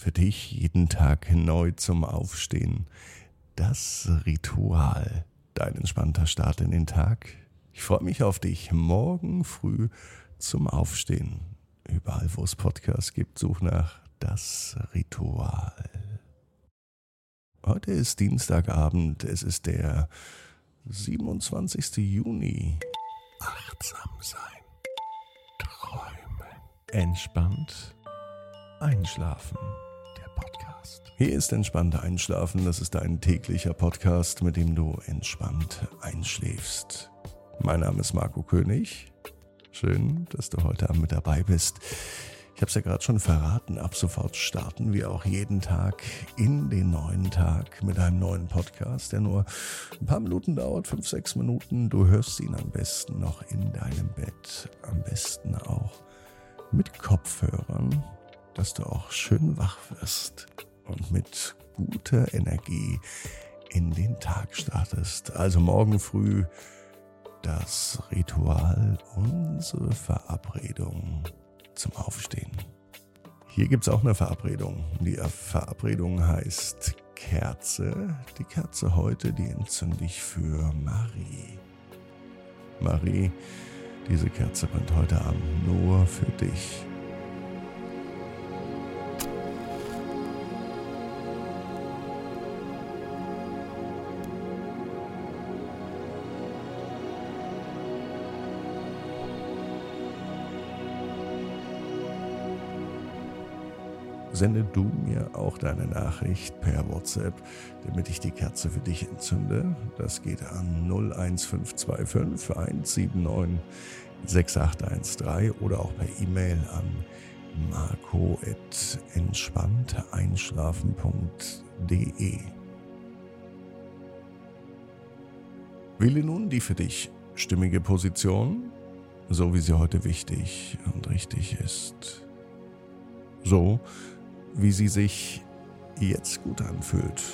Für dich jeden Tag neu zum Aufstehen. Das Ritual. Dein entspannter Start in den Tag. Ich freue mich auf dich morgen früh zum Aufstehen. Überall, wo es Podcasts gibt, such nach Das Ritual. Heute ist Dienstagabend. Es ist der 27. Juni. Achtsam sein. Träumen. Entspannt. Einschlafen. Der Podcast. Hier ist Entspannt Einschlafen. Das ist ein täglicher Podcast, mit dem du entspannt einschläfst. Mein Name ist Marco König. Schön, dass du heute Abend mit dabei bist. Ich habe es ja gerade schon verraten, ab sofort starten wir auch jeden Tag in den neuen Tag mit einem neuen Podcast, der nur ein paar Minuten dauert, 5-6 Minuten. Du hörst ihn am besten noch in deinem Bett, am besten auch mit Kopfhörern, dass du auch schön wach wirst und mit guter Energie in den Tag startest. Also morgen früh das Ritual, unsere Verabredung zum Aufstehen. Hier gibt es auch eine Verabredung. Die Verabredung heißt Kerze. Die Kerze heute, die entzünde ich für Marie. Marie, diese Kerze brennt heute Abend nur für dich. Sende du mir auch deine Nachricht per WhatsApp, damit ich die Kerze für dich entzünde. Das geht an 01525 179 6813 oder auch per E-Mail an marco@entspannteinschlafen.de. Wähle nun die für dich stimmige Position, so wie sie heute wichtig und richtig ist. So, wie sie sich jetzt gut anfühlt.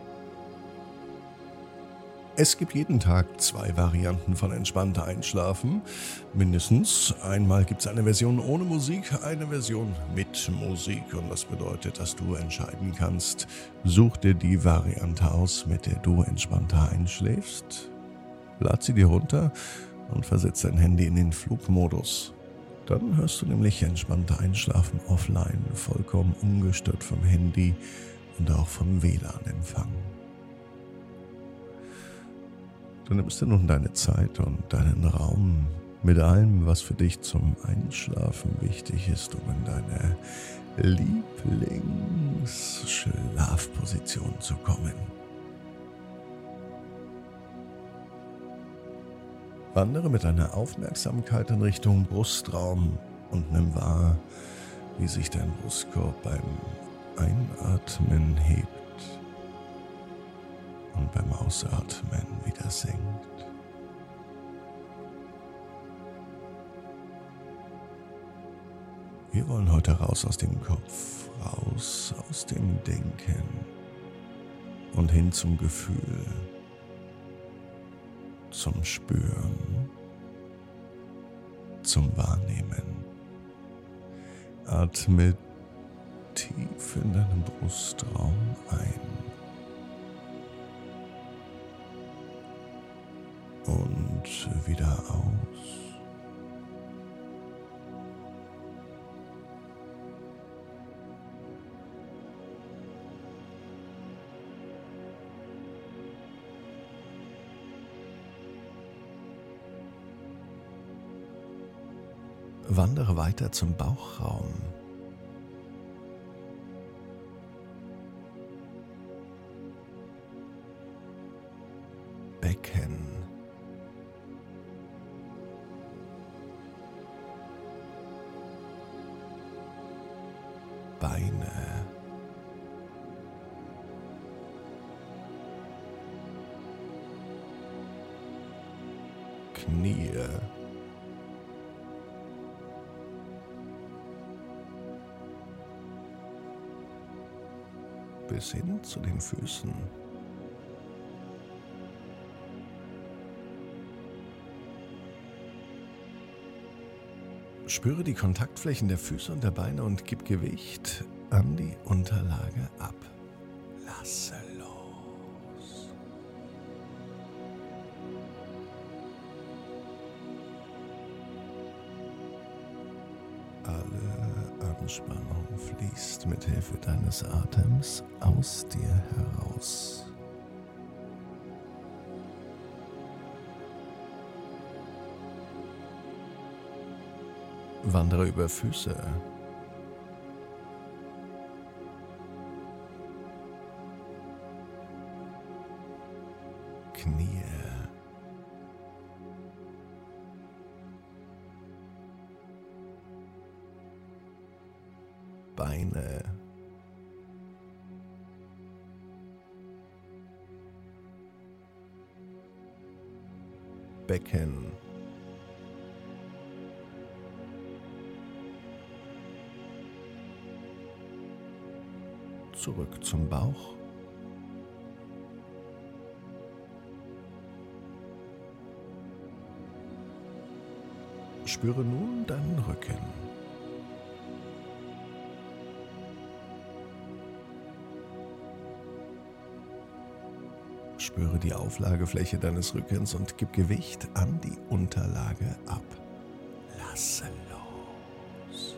Es gibt jeden Tag 2 Varianten von entspannter Einschlafen. Mindestens einmal gibt es eine Version ohne Musik, eine Version mit Musik. Und das bedeutet, dass du entscheiden kannst, such dir die Variante aus, mit der du entspannter einschläfst. Lad sie dir runter und versetz dein Handy in den Flugmodus. Dann hörst du nämlich entspannter Einschlafen offline, vollkommen ungestört vom Handy und auch vom WLAN-Empfang. Du nimmst dir nun deine Zeit und deinen Raum mit allem, was für dich zum Einschlafen wichtig ist, um in deine Lieblingsschlafposition zu kommen. Wandere mit deiner Aufmerksamkeit in Richtung Brustraum und nimm wahr, wie sich dein Brustkorb beim Einatmen hebt und beim Ausatmen wieder senkt. Wir wollen heute raus aus dem Kopf, raus aus dem Denken und hin zum Gefühl. Zum Spüren, zum Wahrnehmen. Atme tief in deinen Brustraum ein und wieder aus. Wandere weiter zum Bauchraum. Becken. Beine. Knie. Bis hin zu den Füßen. Spüre die Kontaktflächen der Füße und der Beine und gib Gewicht an die Unterlage ab. Lasse los. Alle Anspannung fließt mit Hilfe deines Atems aus dir heraus. Wandere über Füße, Knie, Beine, Becken, zurück zum Bauch, spüre nun deinen Rücken. Spüre die Auflagefläche deines Rückens und gib Gewicht an die Unterlage ab. Lasse los.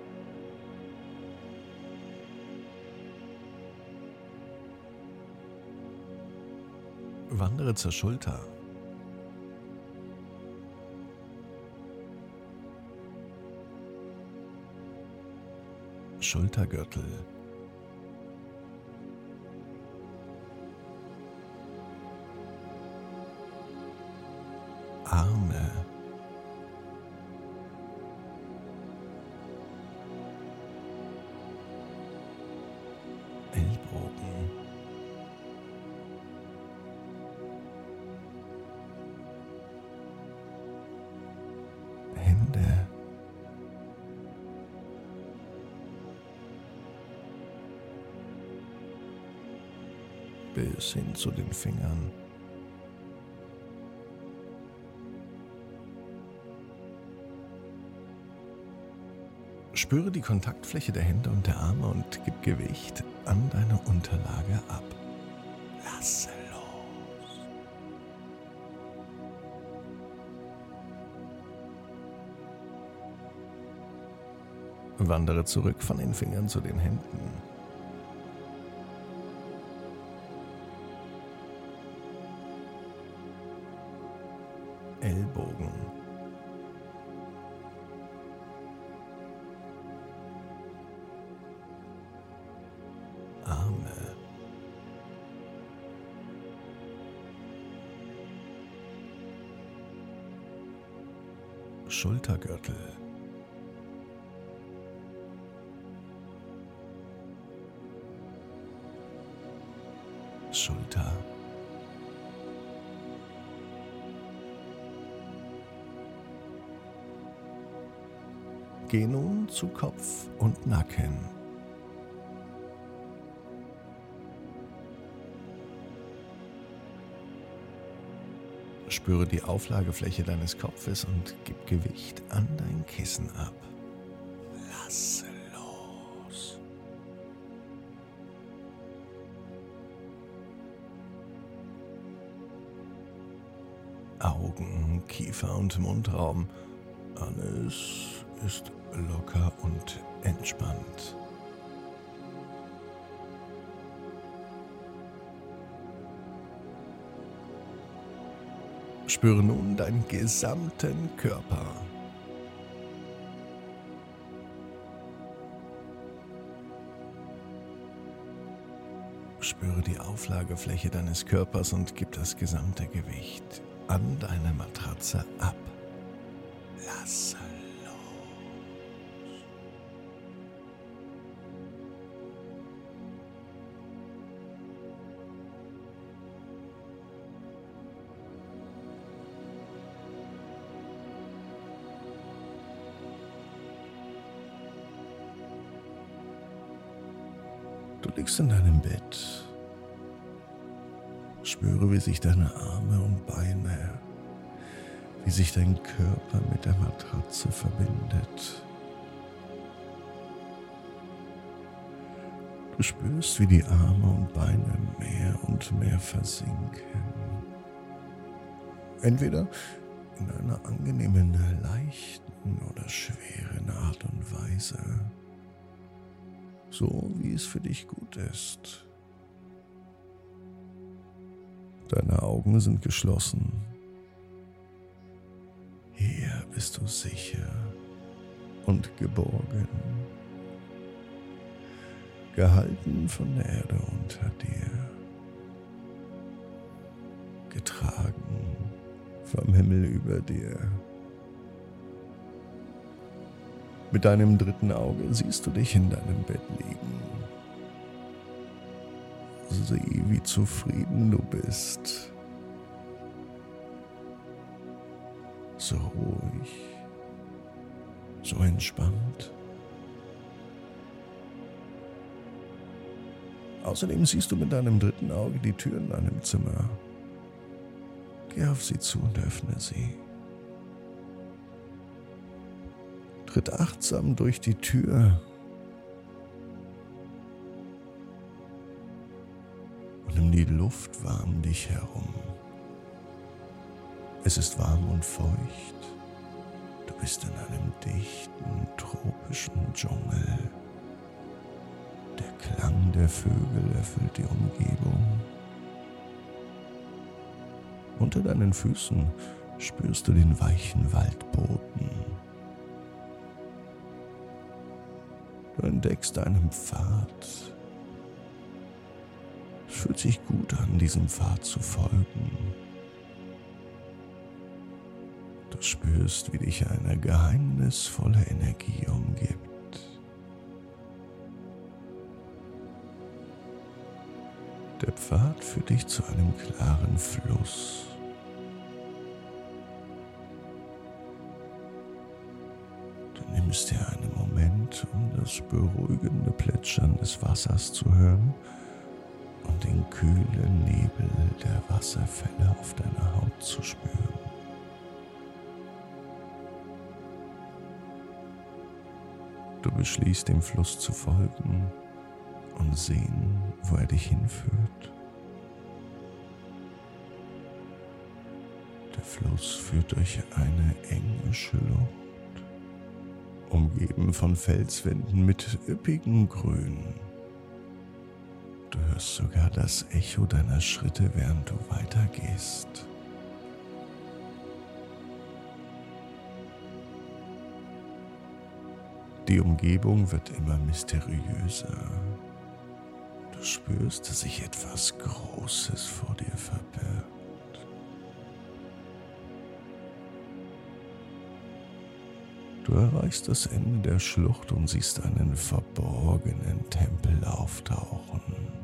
Wandere zur Schulter. Schultergürtel, Arme, Ellbogen, Hände, bis hin zu den Fingern. Spüre die Kontaktfläche der Hände und der Arme und gib Gewicht an deine Unterlage ab. Lasse los. Wandere zurück von den Fingern zu den Händen. Ellbogen, Arme, Schultergürtel, Schulter, geh nun zu Kopf und Nacken. Spüre die Auflagefläche deines Kopfes und gib Gewicht an dein Kissen ab. Lasse los. Augen, Kiefer und Mundraum. Alles ist locker und entspannt. Spüre nun deinen gesamten Körper. Spüre die Auflagefläche deines Körpers und gib das gesamte Gewicht an deine Matratze ab. Lasse los. Du liegst in deinem Bett. Spüre, wie sich deine Arme und Beine, wie sich dein Körper mit der Matratze verbindet. Du spürst, wie die Arme und Beine mehr und mehr versinken. Entweder in einer angenehmen, leichten oder schweren Art und Weise. So wie es für dich gut ist. Deine Augen sind geschlossen. Hier bist du sicher und geborgen. Gehalten von der Erde unter dir. Getragen vom Himmel über dir. Mit deinem dritten Auge siehst du dich in deinem Bett liegen. Sieh, wie zufrieden du bist. So ruhig, so entspannt. Außerdem siehst du mit deinem dritten Auge die Tür in deinem Zimmer. Geh auf sie zu und öffne sie. Tritt achtsam durch die Tür und nimm die Luft wahr um dich herum. Es ist warm und feucht. Du bist in einem dichten, tropischen Dschungel. Der Klang der Vögel erfüllt die Umgebung. Unter deinen Füßen spürst du den weichen Waldboden. Du entdeckst einen Pfad. Es fühlt sich gut an, diesem Pfad zu folgen. Du spürst, wie dich eine geheimnisvolle Energie umgibt. Der Pfad führt dich zu einem klaren Fluss. Du nimmst dir einen Moment, um das beruhigende Plätschern des Wassers zu hören und den kühlen Nebel der Wasserfälle auf deiner Haut zu spüren. Du beschließt, dem Fluss zu folgen und sehen, wo er dich hinführt. Der Fluss führt durch eine enge Schlucht, umgeben von Felswänden mit üppigem Grün. Du hörst sogar das Echo deiner Schritte, während du weitergehst. Die Umgebung wird immer mysteriöser. Du spürst, dass sich etwas Großes vor dir verbirgt. Du erreichst das Ende der Schlucht und siehst einen verborgenen Tempel auftauchen.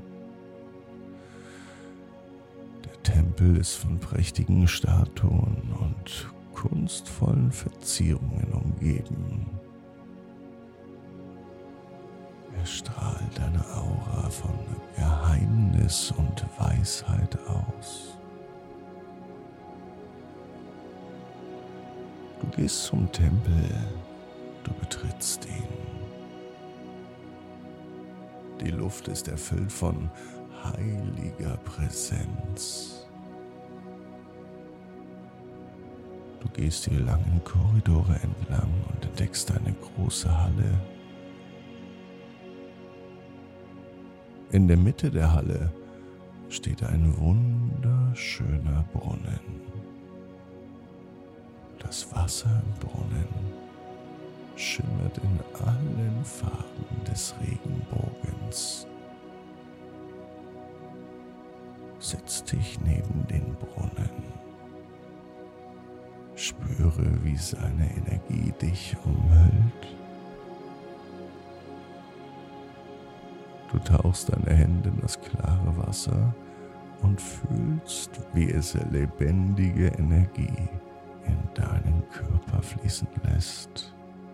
Der Tempel ist von prächtigen Statuen und kunstvollen Verzierungen umgeben. Er strahlt eine Aura von Geheimnis und Weisheit aus. Du gehst zum Tempel, du betrittst ihn. Die Luft ist erfüllt von heiliger Präsenz. Du gehst die langen Korridore entlang und entdeckst eine große Halle. In der Mitte der Halle steht ein wunderschöner Brunnen. Das Wasser im Brunnen schimmert in allen Farben des Regenbogens. Setz dich neben den Brunnen. Spüre, wie seine Energie dich umhüllt. Du tauchst deine Hände in das klare Wasser und fühlst, wie es lebendige Energie in deinen Körper fließen lässt.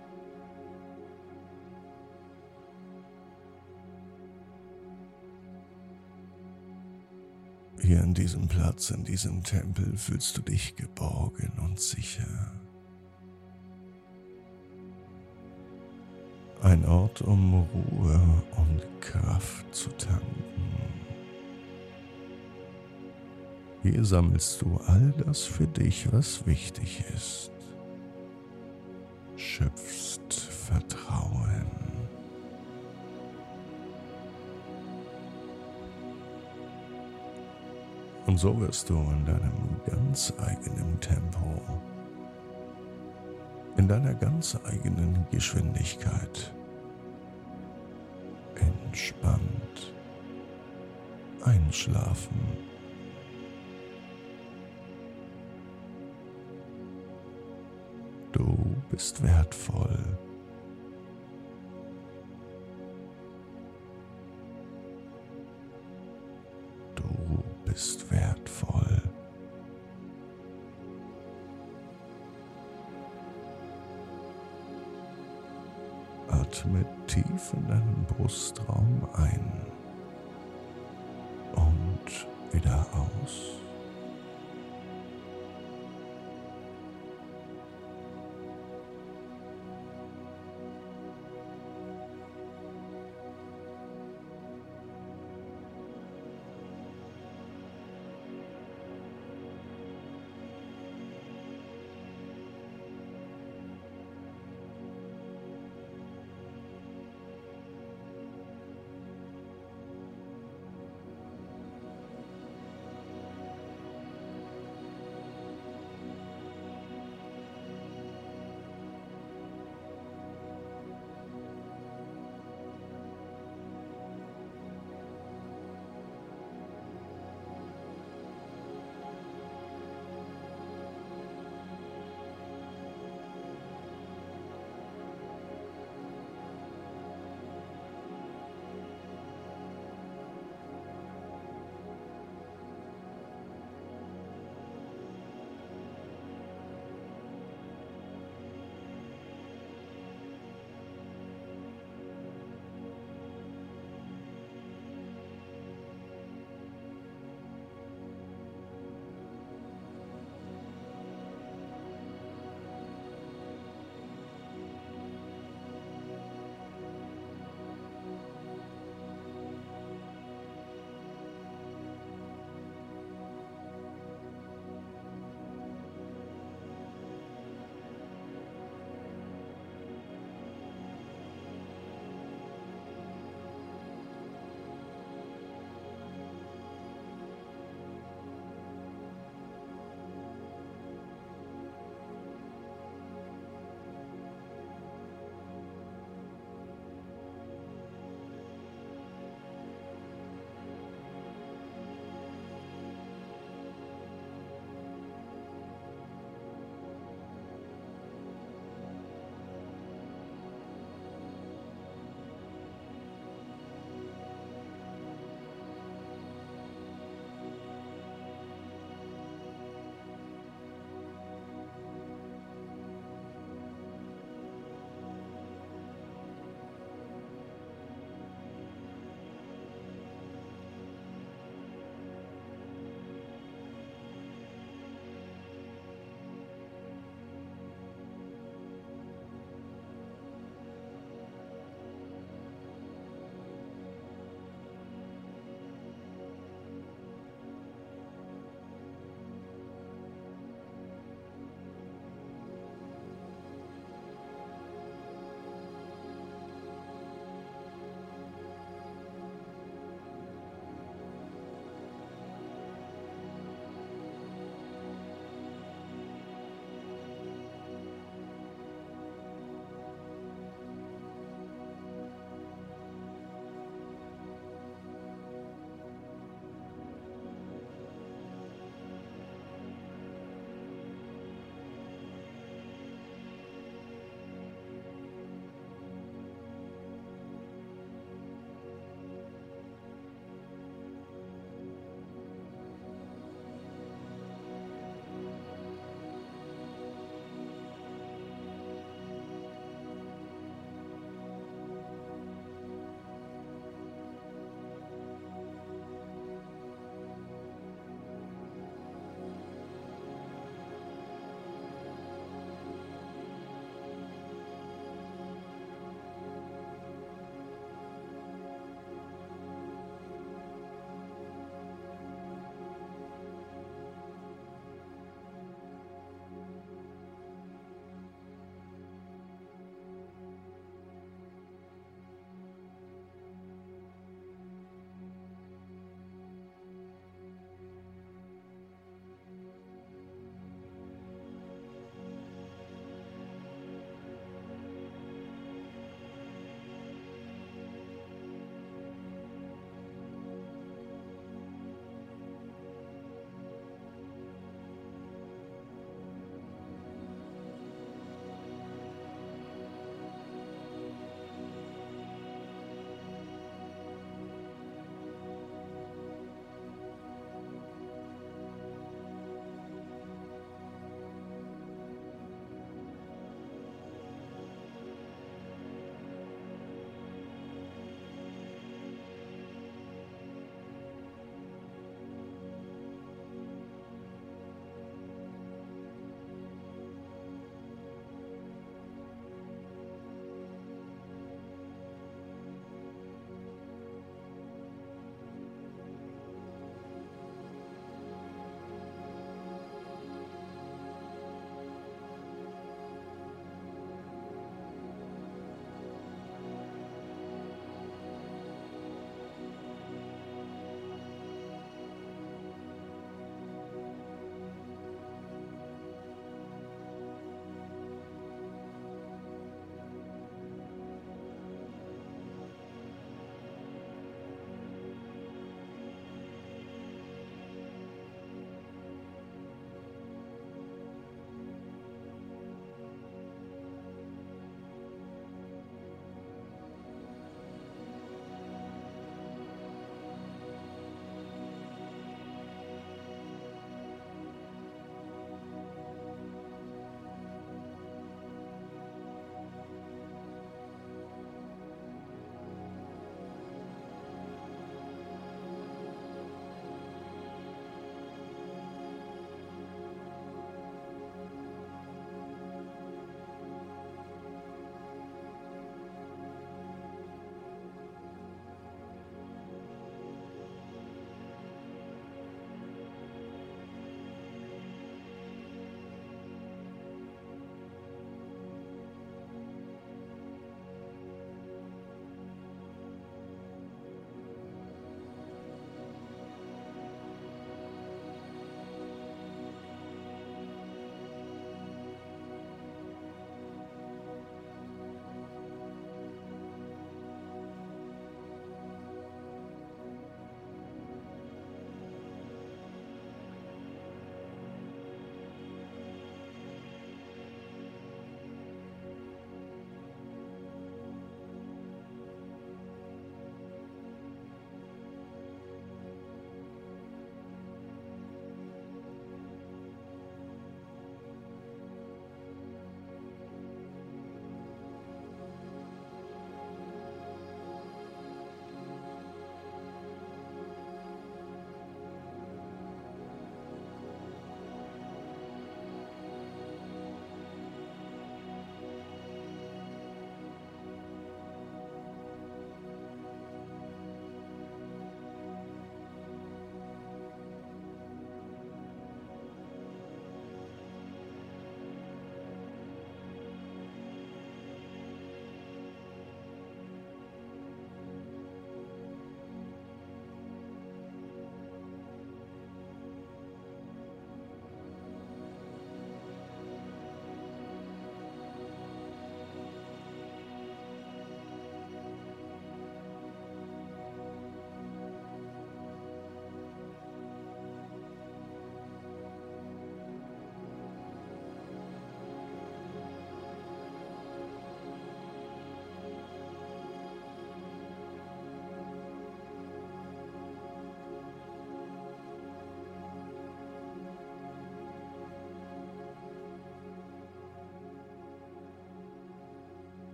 Hier an diesem Platz, in diesem Tempel, fühlst du dich geborgen und sicher. Ein Ort, um Ruhe und Kraft zu tanken. Hier sammelst du all das für dich, was wichtig ist. Schöpfst Vertrauen. Und so wirst du in deinem ganz eigenen Tempo, in deiner ganz eigenen Geschwindigkeit entspannt einschlafen. Du bist wertvoll. Du bist wertvoll. Atme tief in deinen Brustraum ein und wieder aus.